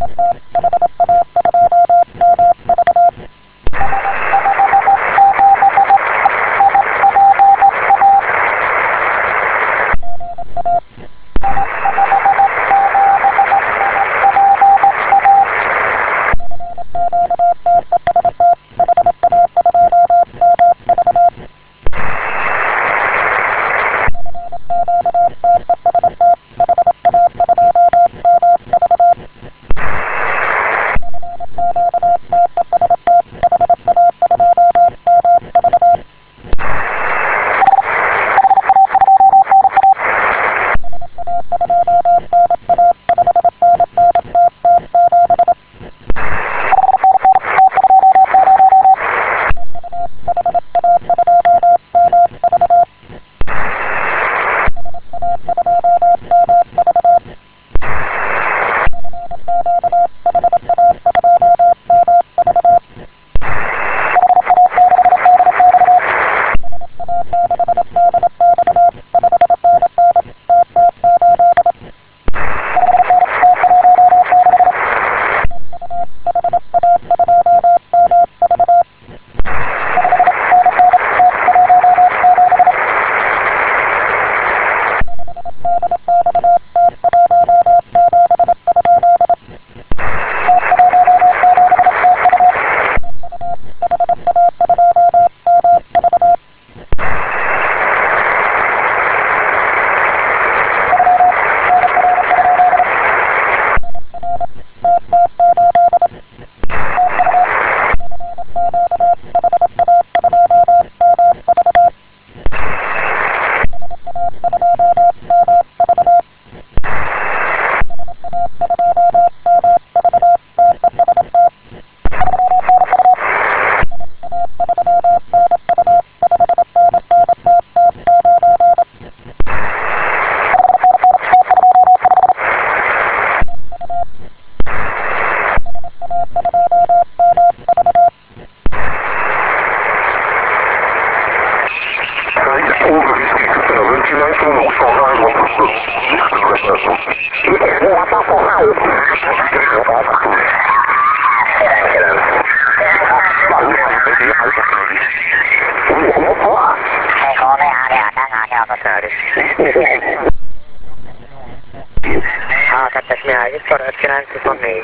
A2-es Mihály Viktor, 5924.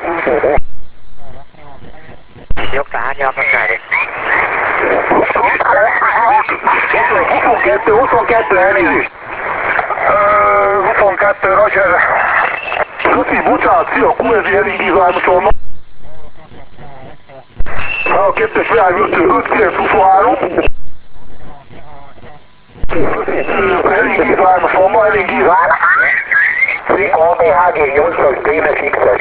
Nyugta, hárnyalmas elég. 22 elnézést. 22 Roger. Köszi, bocsánat, szia, QSZ elindítványosol. A 2-es Mihály Viktor, 5923. Elindítványosol, ma elindítvány. Széka ABHG 8-as Dénes X-es.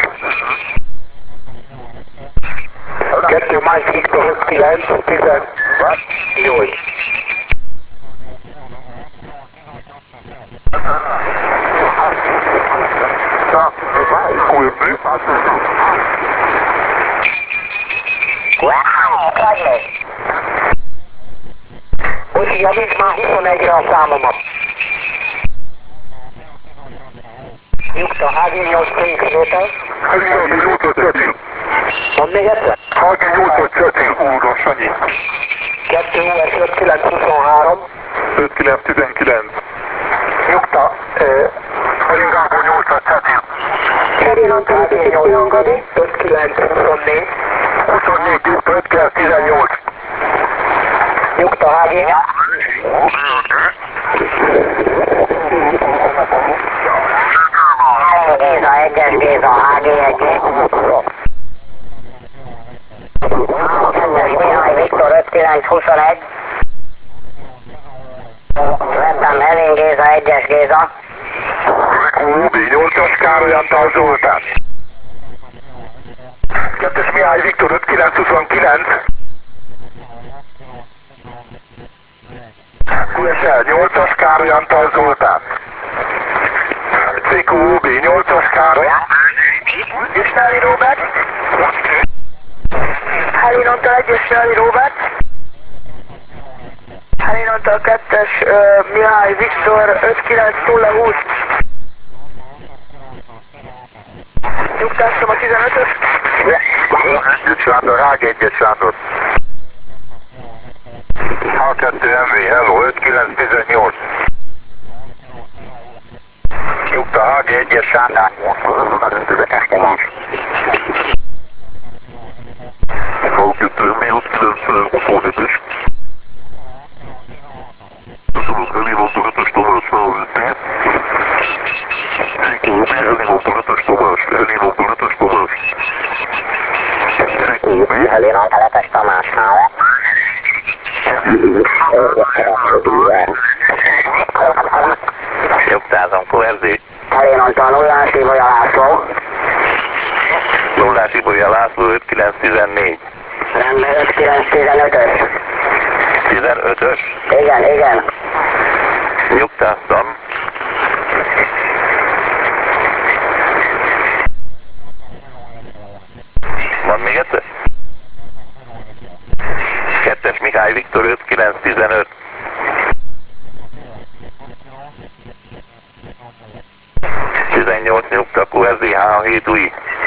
2 Mike Victor 9, 18. Úgy javíts már 21-re a számomat. Nyugta, HG8 Pénzvétel. HG8-at Csetil. Mondd még egyszer? HG8-at Csetil, úrra, Sanyi. 2 US 5923. 5919. Nyugta, Ringából 8-at Csetil. Csetil, HG8, 5924. 24 Nyugta, 5918. Nyugta, HG. Géza, 1-es Géza, HG1. 2-es Mihály Viktor, 5921. Vettem Helén Géza, 1-es Géza. B8-as Károly Antal Zoltán. 2-es Mihály Viktor, 5929. QSL 8-as Károly Antal Zoltán. CQB 8-as Károly. Ismerli Robert? Helén Antal 1-es Ismerli Robert? Helén Antal 2-es Mihály Viktor 59020. Nyugtáztam a 15-ös. Sándor, H1-es Sándor. H2MV, hello, 5918. Nyugta, H1-es Sándor. H2MV, 5925-es. Köszönöm, elhívott a 5-ös Tamás felvétét. Elhívott a 5-ös Tamás, elhívott a 5-ös Tamás. Elhívott a 5-ös Tamásnál. Nyugtázom, QRZ. Elhívott a 0-ás Ibolya László. 0-ás Ibolya László, 5914. Rendben, 5915-ös. 15-ös? Igen. Nyugtáztam. Van még egyszer? 2-es Mihály Viktor 5915. Nyugta QRZ H7 új.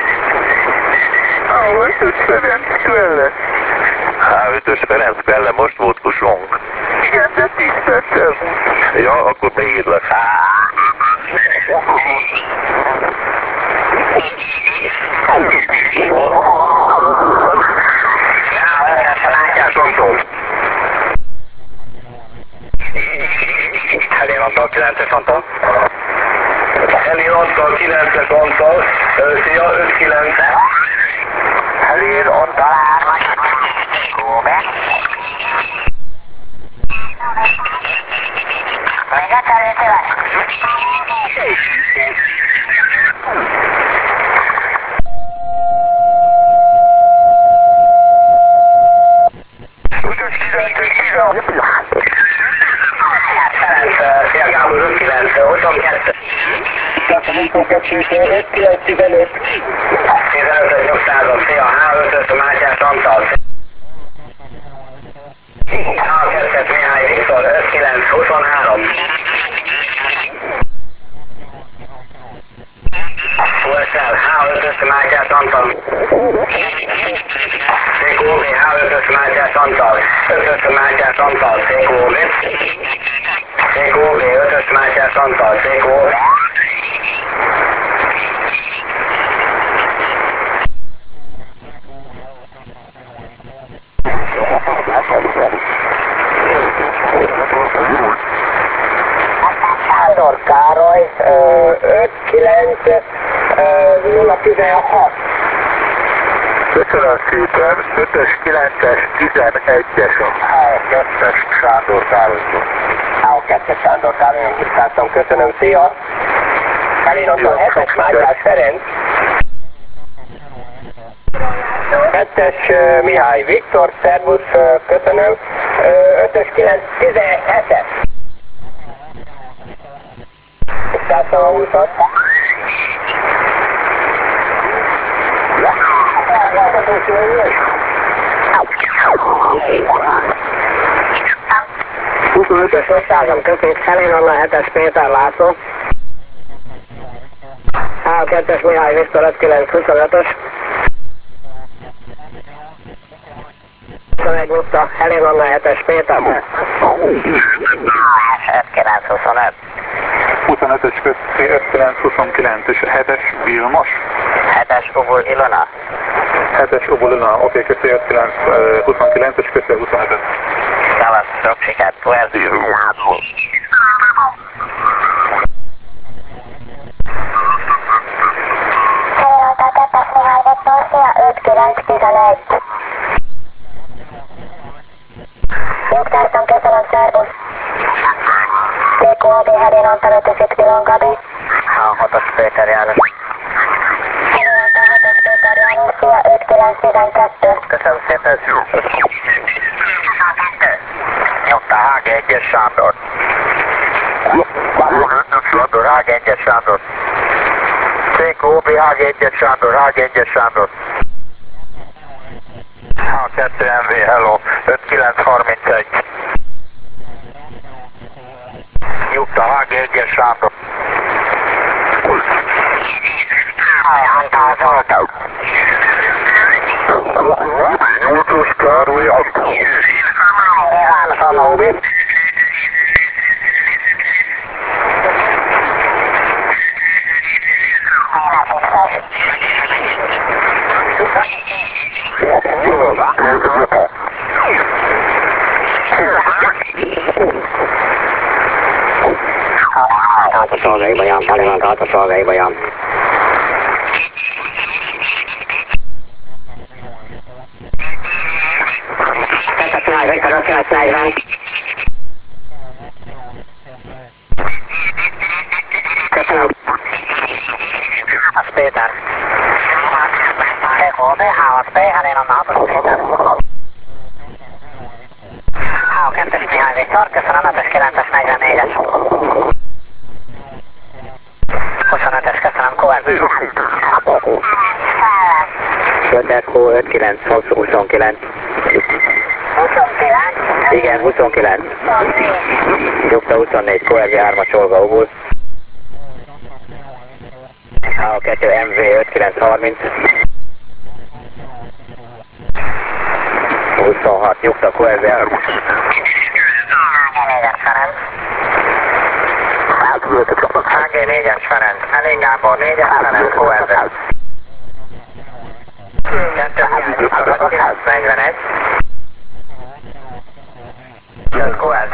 H5-ös Ferenc Kvelle. H5-ös Ferenc Kvelle, most volt kusunk. Igen, de 10 perccel. Ja, akkor beírlak. Elhívott 9-es Antal. Elhívott 9-es Antal. Szia, 5-9. Elhívott 3-as. Góbe. Még egyszer értélek. Szia Gábor, 5-9, 22. 5-9-15. 15-ös nyugtázom, szia, H5-ös Mátyás Antal. H2-es Mihály Viktor, 5-9-23. USL, H5-ös Mátyás Antal. CQB, H5-ös Mátyás Antal. 5-ös Mátyás Antal, CQB. CQB, 5-ös Mátyás Antal, CQB. Sándor Károly, 5-9-0-16. Köszönöm szépen, 5-ös, 9-es, 11-es a H2-es Sándor Károlytól. H2-es Sándor Károly, nyugtáztam, köszönöm, szia. Elhívott a 7-es Mátyás Ferenc. 2-es Mihály Viktor, szervusz, köszönöm. 5-ös 9-17-es. Nyugtáztam a 20-at. Ötös nyugtázom, köszönjük, Helén Anna 7-es Péter László. H2-es Mihály Viktor 5-9-25-ös. 21 nyugta, Helén Anna 7-es Péter. 5-9-25. 25-ös közé 5-9-29 és 7-es Vilmos. 7-es Ubul Ilona. 7-es Ubulina, oké, közé 5-9-29 és közé 25-ös. Szavasz, sok sikert, QRZ. Nyugtáztam, köszönöm, szervusz. TQAB Helén Antal 5-ös Y Gabi. H6-os Péter János. Helén Antal 6-os Péter János, szia, 5-9-12. Köszönöm szépen. Nyugta H1-es Sándor. Sándor, H1-es Sándor. CQB H1-es Sándor, H1-es Sándor. H2MV, hello, 5931. Nyugta H1-es Sándor. Szolgálóban, Taliban, a szolgálóban. Köszönöm. Az Péter. TKB, HSP, Helena Nápos Péter. H2-es Mihály Viktor, köszönöm, 5-es 9-es 44-es. 25-es, köszönöm, Kovács. Söter, Kó, 59, 29. 29? Igen, 29. Nyugta 24, Kovács 3-as Olga Obul. A2 MV 5930. 26, nyugta Kovács 3. 4-es Ferenc. HG 4-es Ferenc, Elég Gábor 4-es Ferenc, Kovács 241. Jött Kovács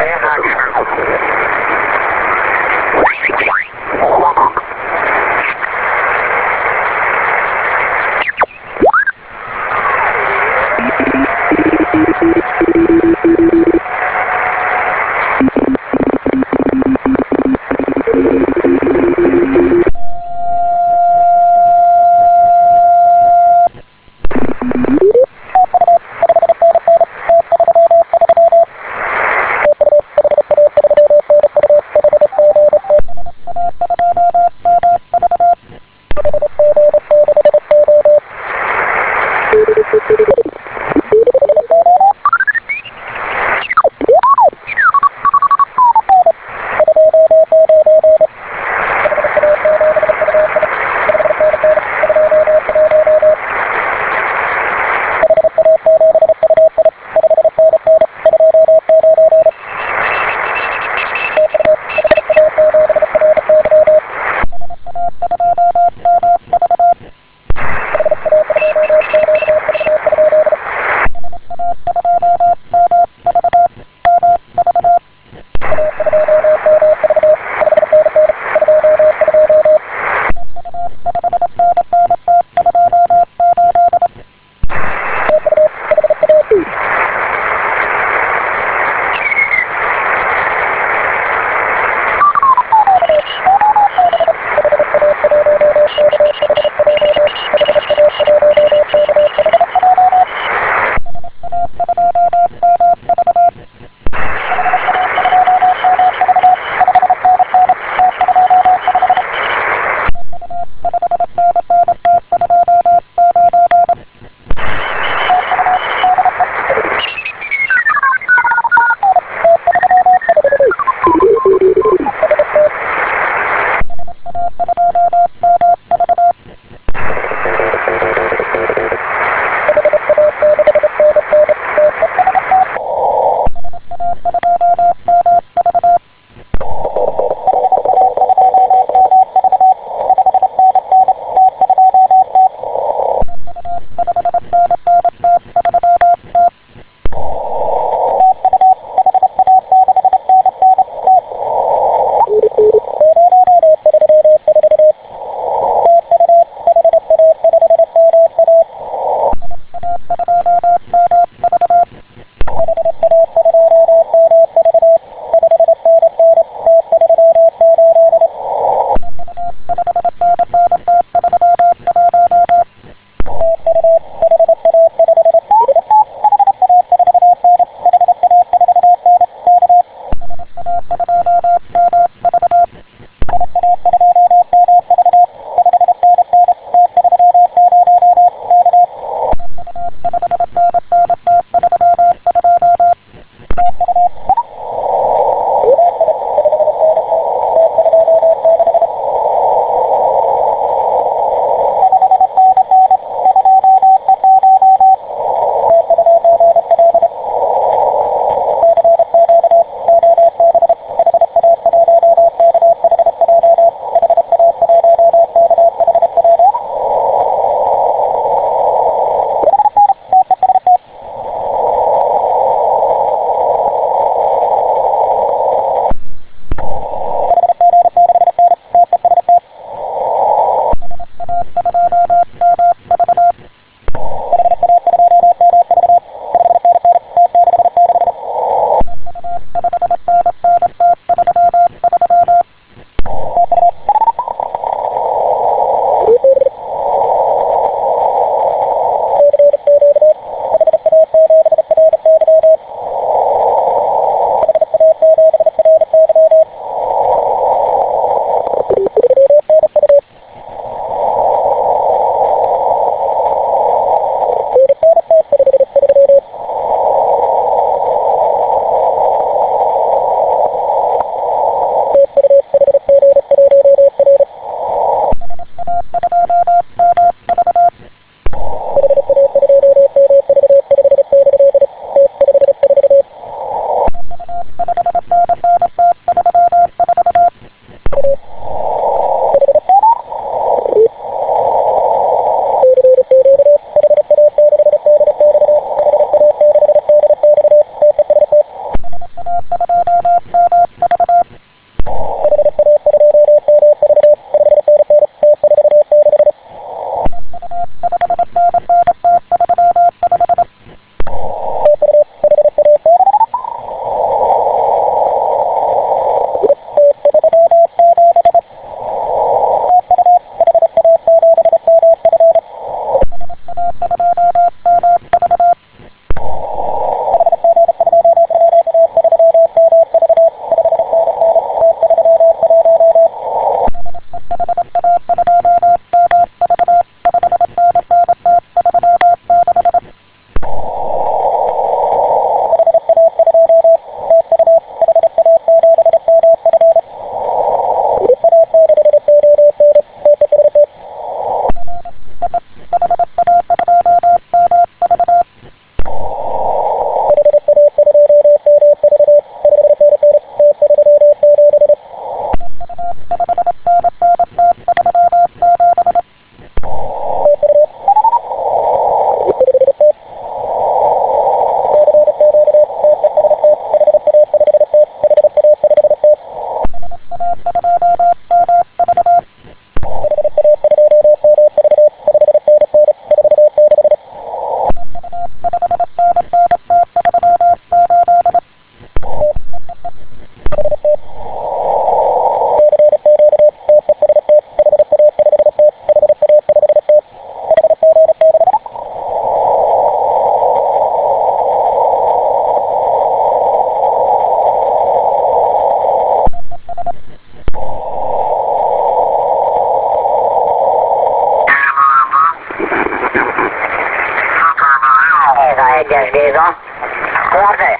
1-es Géza. Korze.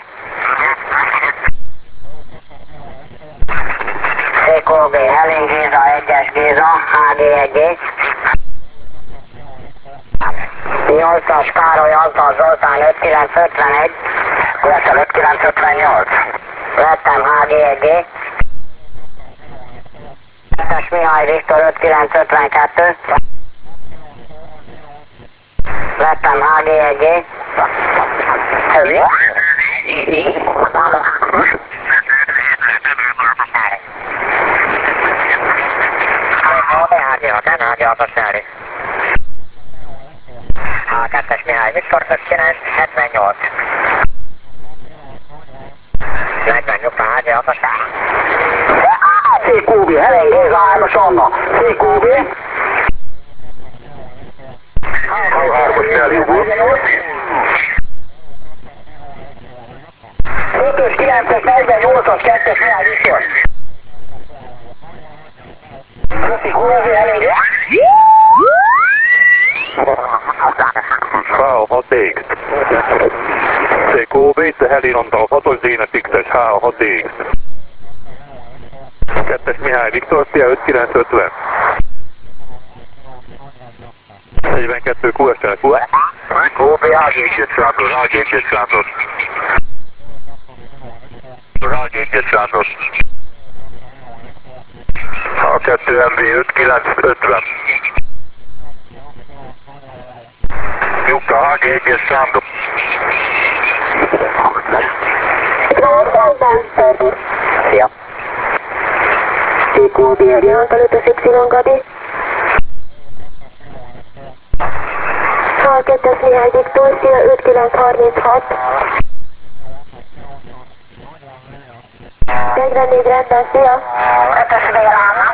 Székó B, Helén Géza, 1-es Géza, HG1-G. 8-as Károly Antal Zoltán 5951. Vesel 5958. Vettem HG1G. 2-es Mihály Viktor 5952. Vettem HG1G. A2-es Mihály Viktor 5978. 40 nyugta HG6-as. CQB, Helén Géza, 3-as Anna. CQB. 3-as elindult. 5-ös, 9-es, 48-as, 2-es Mihály Viktor. CQB, Helén Géza. H6X. CQB, Helén Antal 6-os Dénes X-es H6X. 2-es Mihály Viktor, Szia 5950. 42 QSL QS. CQB, HG200. A2 MB 5950. Jukka HG1-es Sándor. Szia. CQB, Helén Antal 5-ös Y Gabi. A2-es Mihály Viktor, Szia 5936. 44 rendben, szia. 5-ös Béla.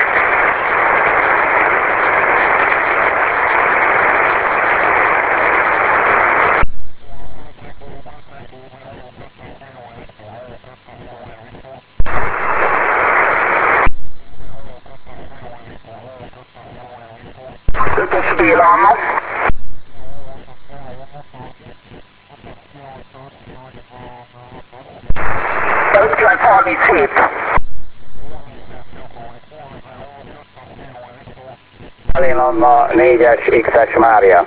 Béla. 5937. Helén Anna 4-es X-es Mária.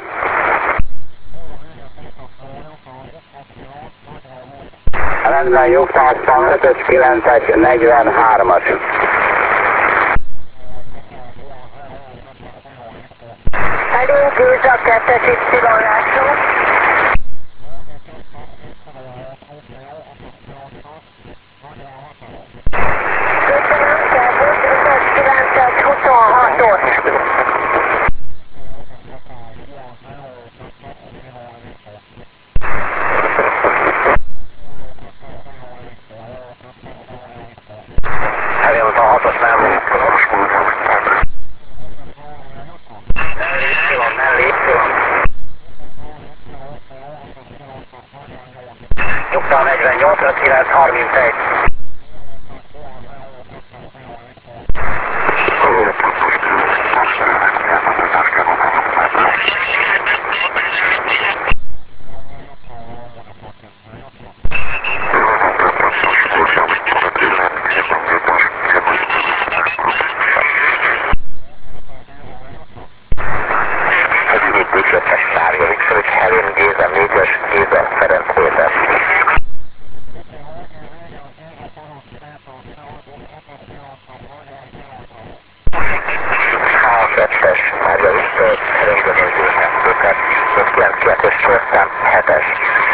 Rendben, Jogtársan 5-ös 9-es 43-as. Helén Géza, 2-es Y László. Köszönöm, szervusz, 5-ös 926-os. Helén Antal 6-os mellé. Mellé. Nyugta 48, 59, 31. Helén Géza, 4-es Géza, Ferenc Péter. H2-es Mária Viktor, Helén Géza, 52-es Sorszám, 7-es.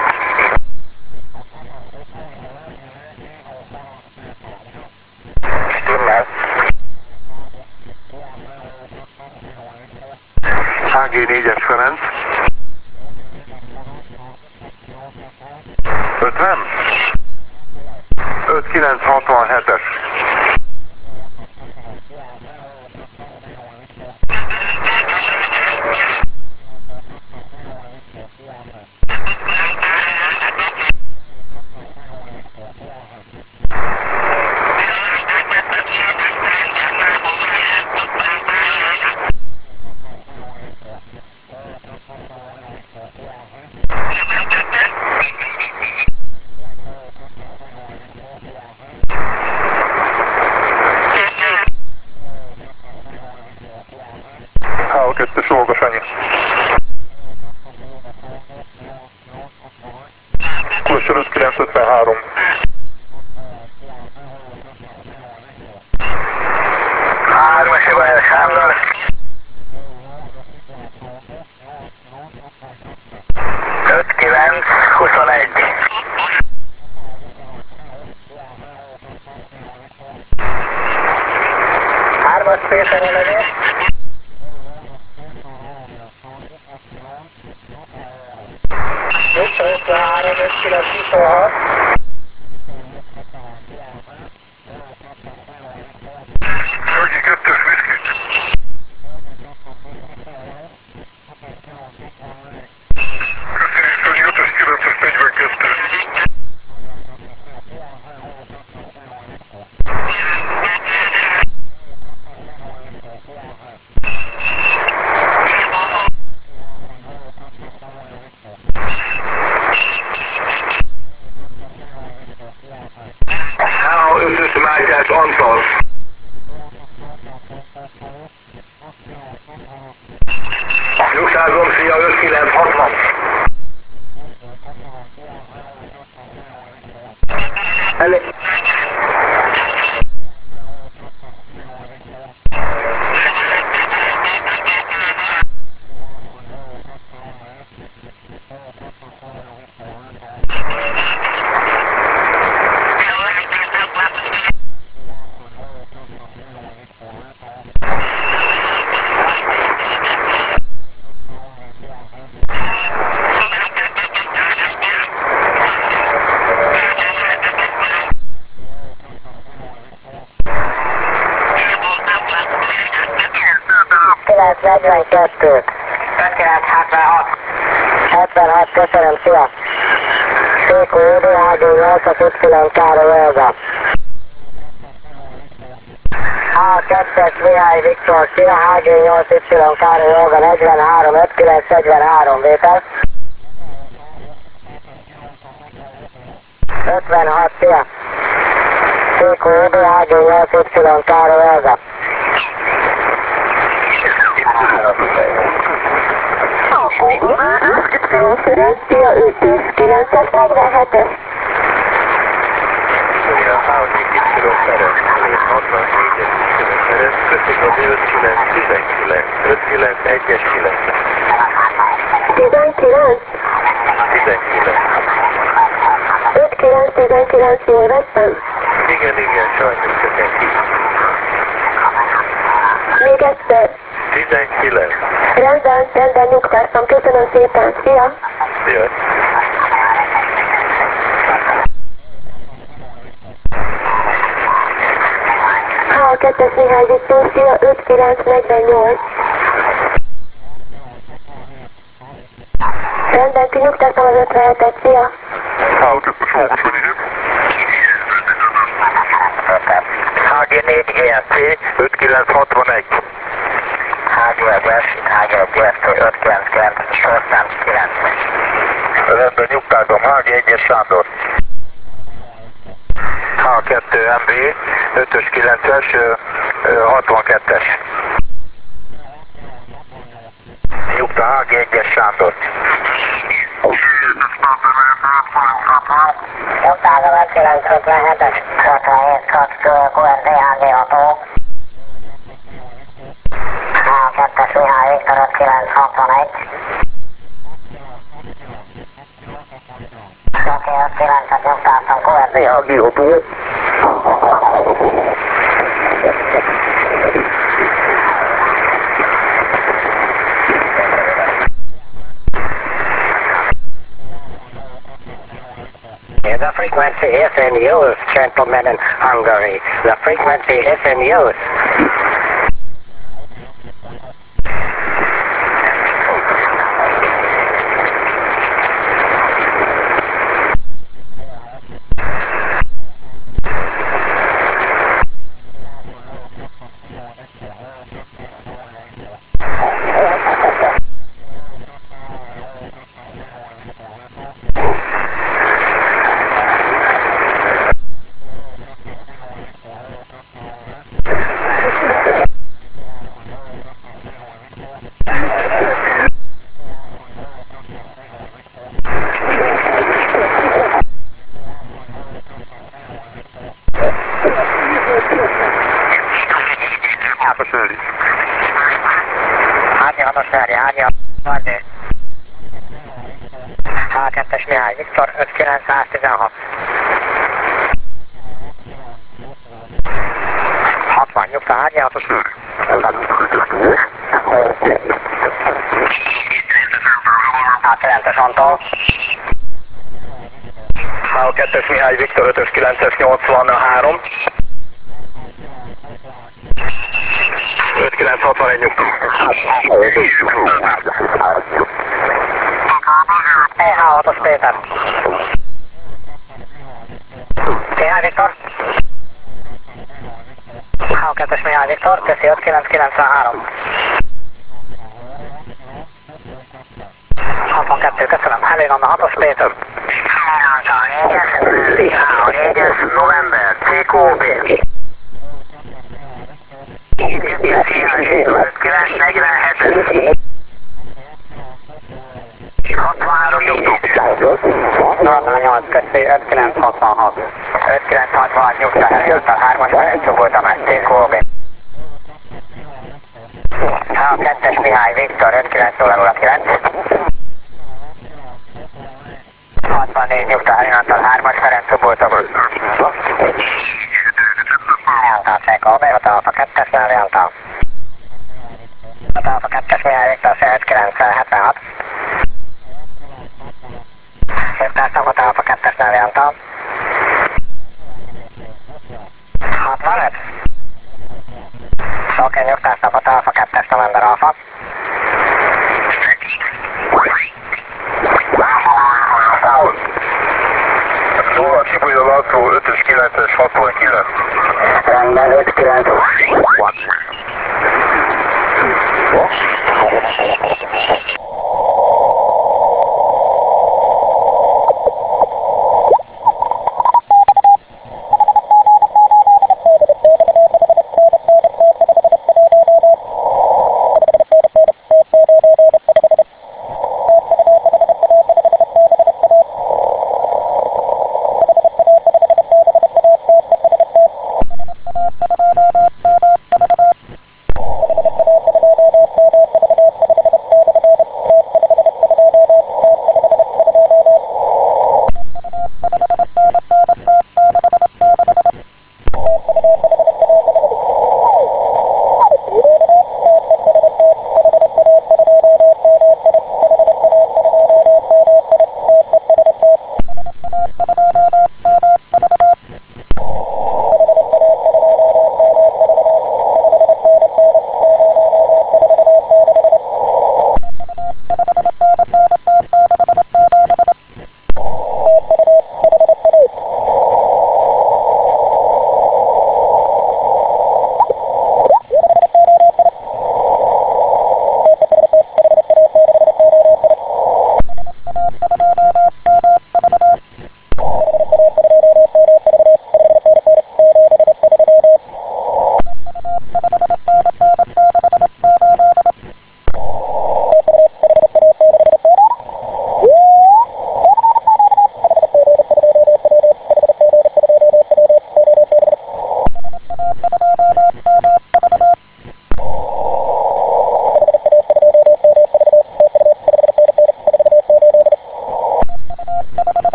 Stimmel. HG4-es Ferenc. 50? 5967-es. 5921. Hármas Péter elegyek. Nyugta 53, 5926. Hölgyi 2-ös viszki. Köszönjük, Hölgyi 5-ös 942. Now is this Mátyás Antal. Nyugtázom, szia 5960. Elég. Kilenc 42. 5976. 76, köszönöm, szia. Székó UDHG 8-as Y Károly Olga. A2-es Mihály Viktor, szia, HG 8Y Károly Olga 43, 5943 vétel. 56, szia. Székó UDHG 8Y Károly Olga. Szia, 5-9-es 47-es. A Audi Y Ferenc, 64-es Y Ferenc, Köszönöm 5919, 591-es 9. 19? 19. 5-9-19, jól vettem? Igen, sajnos csak egy. Még egyszer. 19. Rendben, nyugtáztam, köszönöm szépen, szia! Jaj. A2-es Mihály Viktor, szia, 5948. Rendben, kinyugtáztam az 57-et, szia! HG4 GST 5961. HG1-es, HG1-GST 599, 809. Rendben, nyugtázom, HG1-es Sándor. H2 MV, 5-ös 9-es, 62-es. Nyugta, HG1-es Sándor. Nyugtázom 5957-es, 67-6 QRD HG6-ó. A2-es Mihály Viktor 5961. Oké, 59-et nyugtáztam, QRD HG6-ó. The frequency is in use, gentlemen in Hungary. The frequency is in use. A2-es Mihály Viktor 59116. 60 nyugta H6-os. A9-es Antal. A2-es Mihály Viktor 5-ös 9-es 83. 5961 nyugta. EH6-os Péter. Mihály Viktor. A2-es Mihály Viktor, teszi 5993. 62, köszönöm. Helén Anna 6-os Péter. A 4-es november, CQB. 947-es. 63 nyugta. 88, köszi 5966. 5966 nyugta, Helén 3-as Ferenc Csogó Tamás, CQB. A2-es Mihály Viktor 59009. 64 nyugta, Helén 3-as Ferenc Csogó Tamás. Eltál CQB, Alfa 2-es eltál. Alfa 2-es Mihály Viktor 5976. Érteltem, Alfa 2-es eltál. 65. Oké, nyugtáztam, Alfa 2-es November Alfa. Szóval Csipolya László 5-ös 9-es 69. Rendben, 59.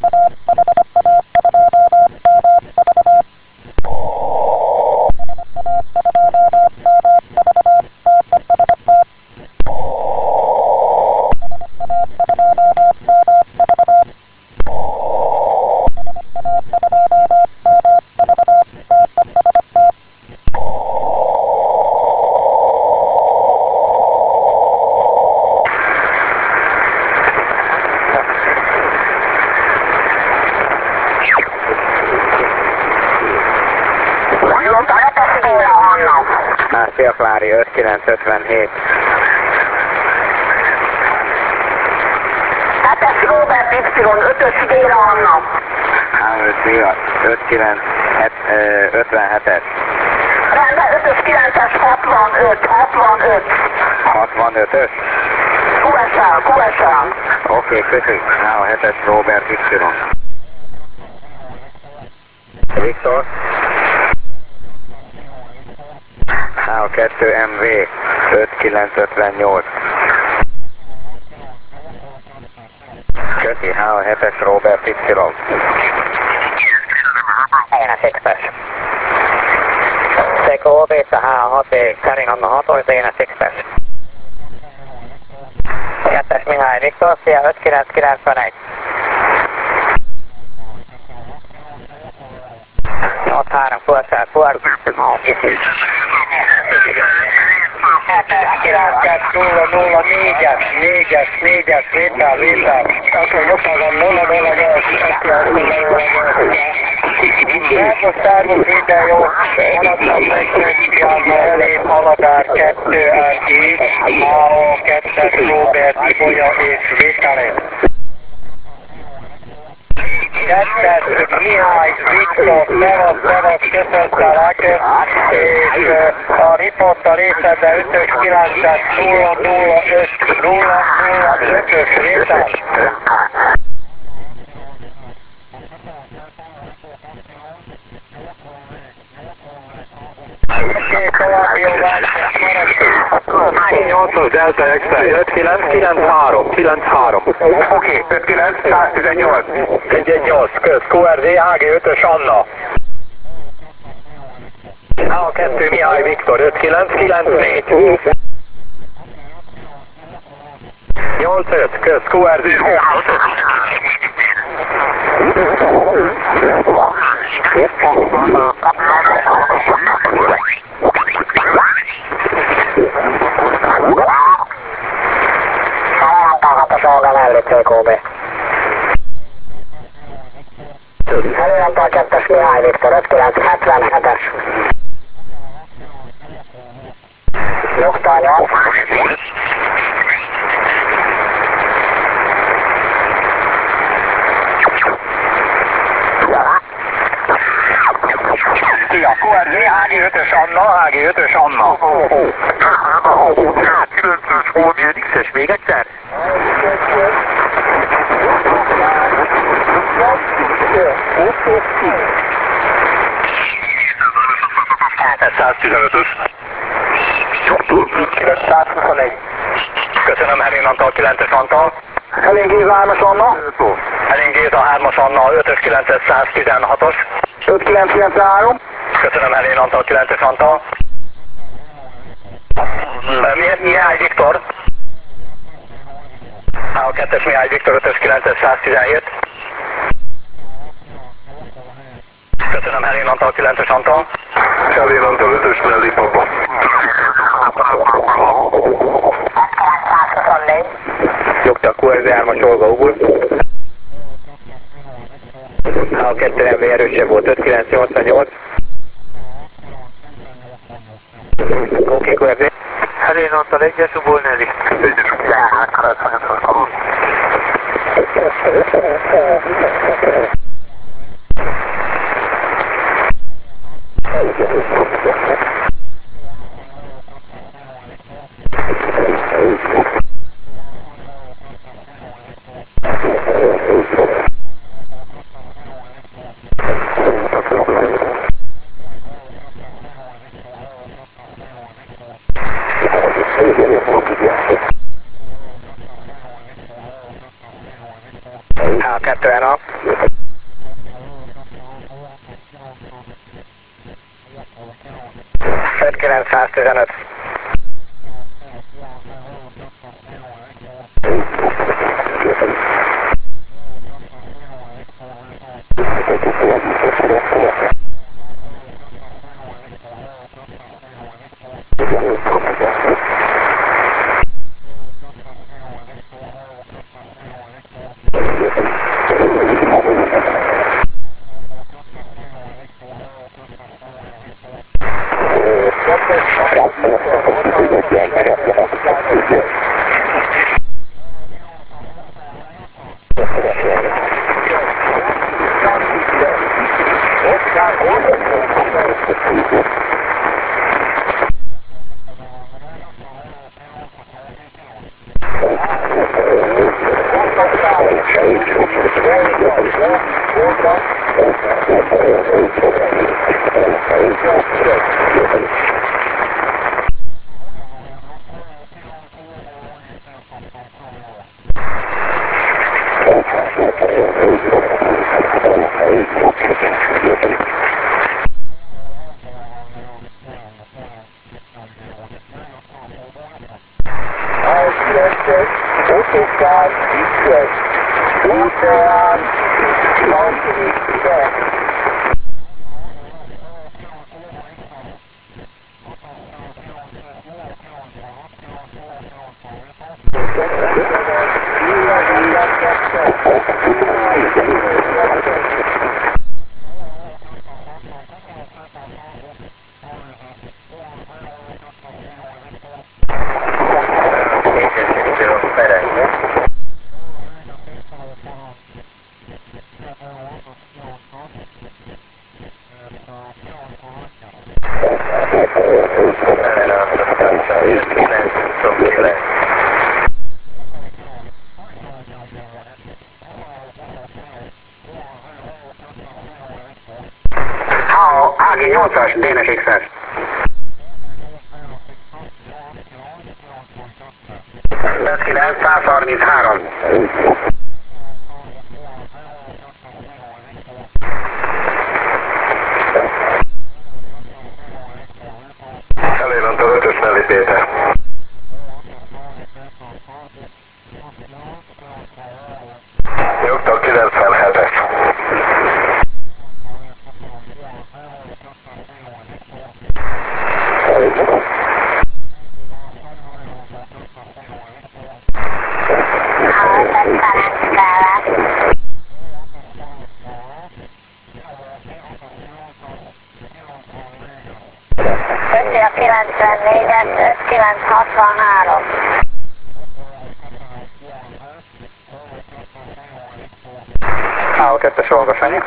Szélklári 5957. Hetes Robert Y, 5-ös délre annak. 5957-es. Rendben, 5-ös 9-es 65, 65. 65-ös? QSL. Oké, köszönjük. 7-es Robert Y. Viktor. H2MV 5958. Köszi, H7-es Robert Y. Én a 6-es. Seiko Beta H6, carrying on the hot, én a 6-es. 2-es Mihály Viktor, szia 5991. 8-3 QSL, QSL. 4-es, létál. Akkor nyugtalan 008, Tárgos minden jó, haladtam megkönyvjárva elém, Aladár 2 RG, AO 2-es Robert Ibolya és Vételé. 2-es Mihály Viktor, Szevasz, köszöntelek, és a riporttal részedbe 5-ös 9-es 005-005-ös Vétel. További jó változás maradjunk. 8-os Delta X-ray 5993. Oké, 59, 118. 118, kösz, QRZ, HG5-ös Anna. A2 Mihály Viktor 5994. 85, kösz, QRZ. Szolga mellé CQB. Előrentel 2-es Mihály Viktor, 5977-es. Nyugta 8. Szia, QRZ, HG5-ös Anna, HG5-ös Anna. 9-ös Volmien X-es, még egyszer? Ez 115-ös. 121. Köszönöm, Helén Antal, 9-es Antal. Helén Géza 3-as Anna. Helén Géza, 3-as Anna, 5-ös 9-es 116-os. 5993. Köszönöm, Helén Antal, 9-es Antal. Mihály Viktor. A 2-es Mihály Viktor, 5-ös 9-es 117. Köszönöm, Helén Antal, 9-es Antal. Helén Antal 5-ös mellé papa. 124. Nyugta, QRZ 3-as Olga Ugul. A 2 MV erősebb volt, 5988. Oké, QRZ. Helén Antal 1-es Ugul Nelly. 1-es Ugul. A 2 NA. 115. AG8-as, Dénes X-es. 133. Elérant az 5-ös Nelly Péter. Nyugta 97-es. A 94-es, 963. AO2-es olvasanyi.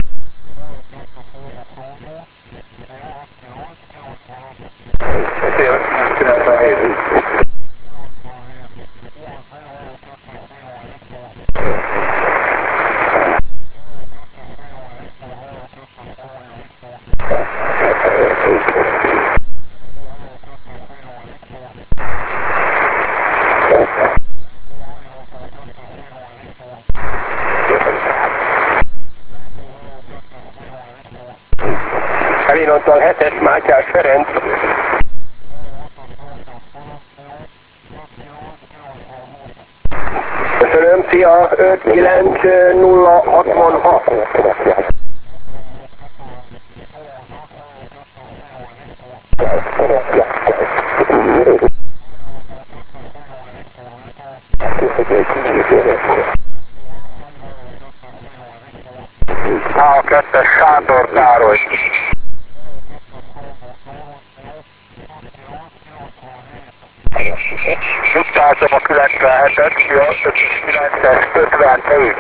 Szél 97. Kalinontal 7-es Mátyás Ferenc. Köszönöm, szia, 59066. A2-es Sándor Károly. Nyugtázom a 97-et, 9-es 54.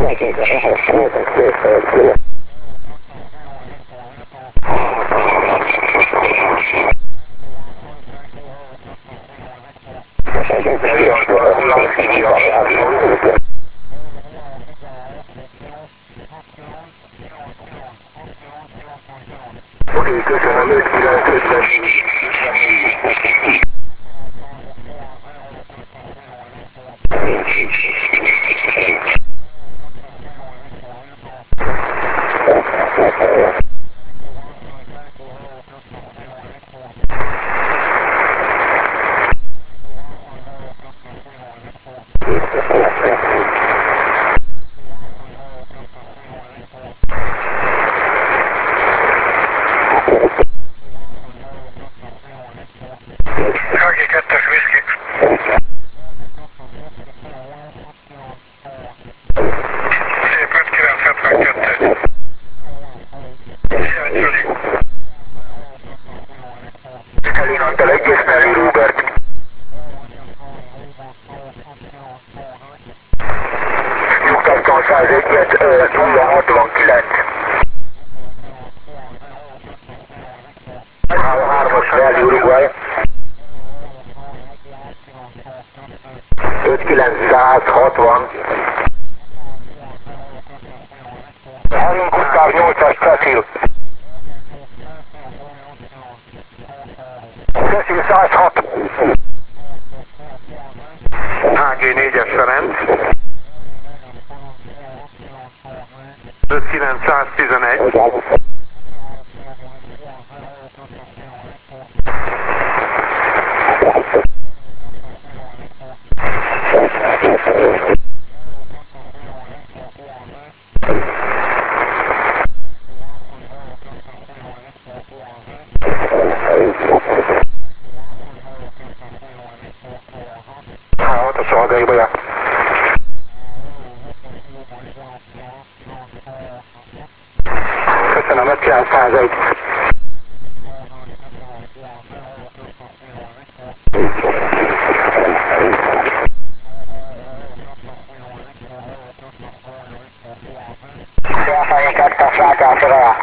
Oké, köszönöm, 5-9-5-ben. Kaki 2-es whisky. Szép 5-9-72. Szia, Gyuri. Elinantal 1-es nevű Robert. Nyugtattam 101-et, 069. 3-as nevű Uruguay. 5960. Hallunk Gusztáv 8-as Cecil. Cecil 106. HG 4-es Ferenc. 5911. Ott a szolgaiba jár. Köszönöm, 5901. Felfelé 2-es látásra.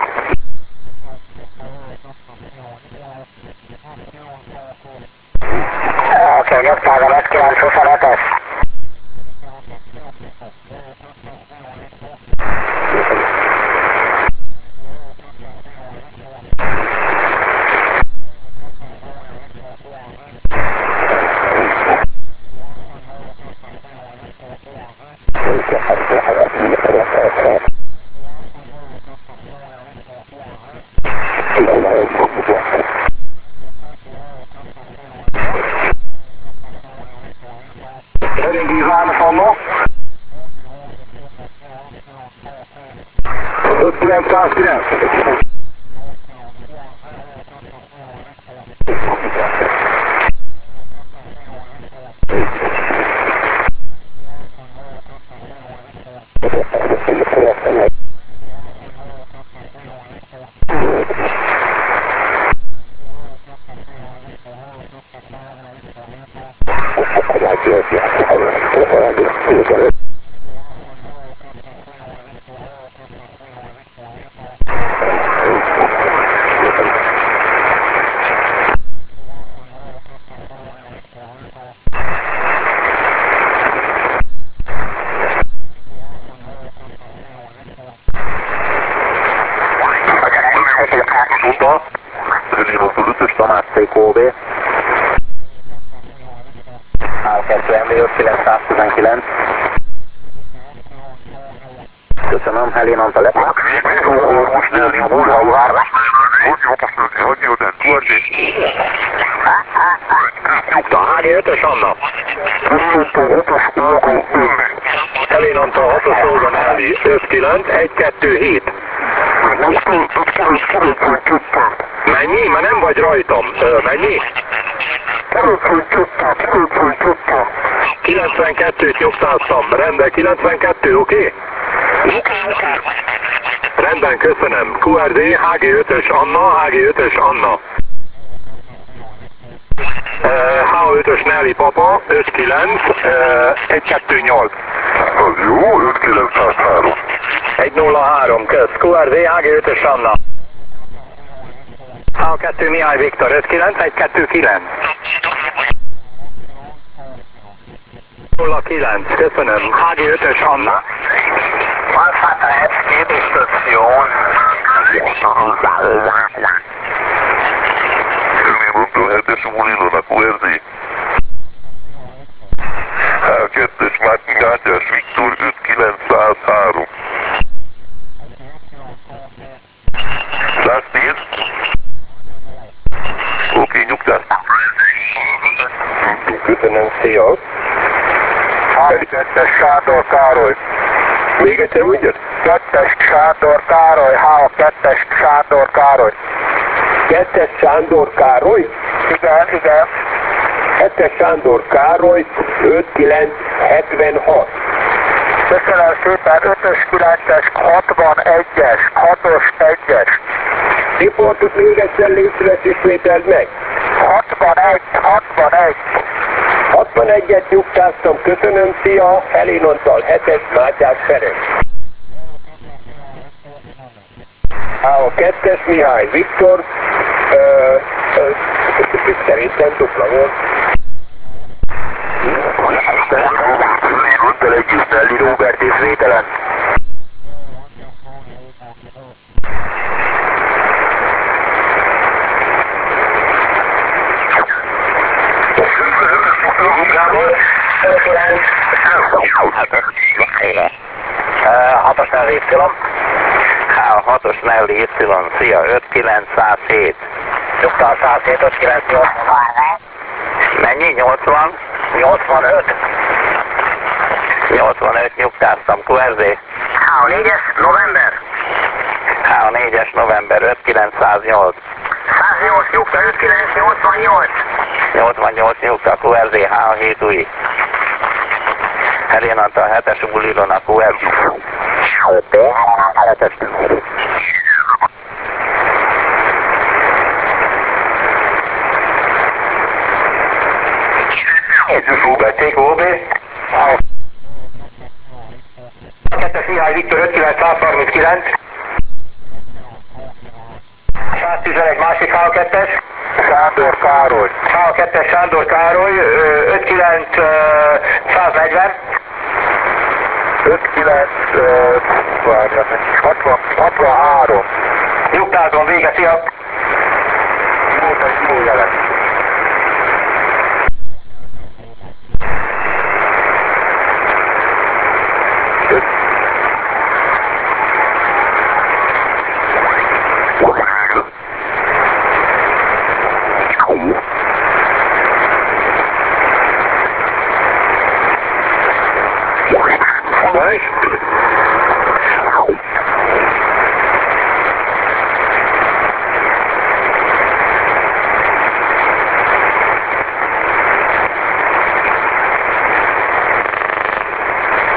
Oké, nyugtázom 5925-es. Elég Iván Fanna. 5909. Zsuzsinótól 5-ös Tamás CKOB. A2MV 5919. Köszönöm, Helén Antal le. Nyugta, HG5-ös Anna. Helén Antal 6-os Olga Nelvi. 59127. Mennyi? Már nem vagy rajtam. Mennyi? 92-t nyugtáztam. Rendben, 92, oké? Rendben, köszönöm. QRD, HG5-ös Anna, HG5-ös Anna. H5-ös Nelly Papa, 59, 128. Az jó, 5903. 103, kösz. QRZ, HG5-ös Anna. H2 Mihály Viktor, 59129. 09, köszönöm. HG5-ös Anna. Manhattan Station. Örmény Montó 7-es Mulilónak URZ. H2-es Mátyás Viktor 5903. 110? Oké, nyugtás. Köszönöm, szia. H2-es Sándor Károly. Még egyszer mondjad? 2-es Sándor Károly, H2-es Sándor Károly. 2-es Sándor Károly? Igen. 7-es Sándor Károly, 5976. Köszönöm szépen, 5-ös 9-es, 61-es, 6-os 1-es. Riportot még egyszer légy szíves, ismételd meg. 61. 61-et nyugtáztam, köszönöm, szia, Helén Antal, 7-es Mátyás Ferenc. A 2-es Mihály Viktor, szerintem dupla volt. Mondta együtt Nelly Róbert és vételen. Hatos Nelly Y. 6-os Nelly Y. Szia, 5907. Nyugtál 107, 5908. Mennyi? 80? 85. 85, nyugtáztam, QRZ. H4-es november. H4-es november, 5908. 108 nyugta, 5988. 88 nyugta, QRZ, H7 új. Helén Antal 7-es Bulilon a QRZ. 7-es. Take OB. A 2-es Mihály Viktor 5939. 111 másik H2-es. Sándor Károly. H2-es Sándor Károly 59140. 63. Nyugtázom, vége, szia! Jó,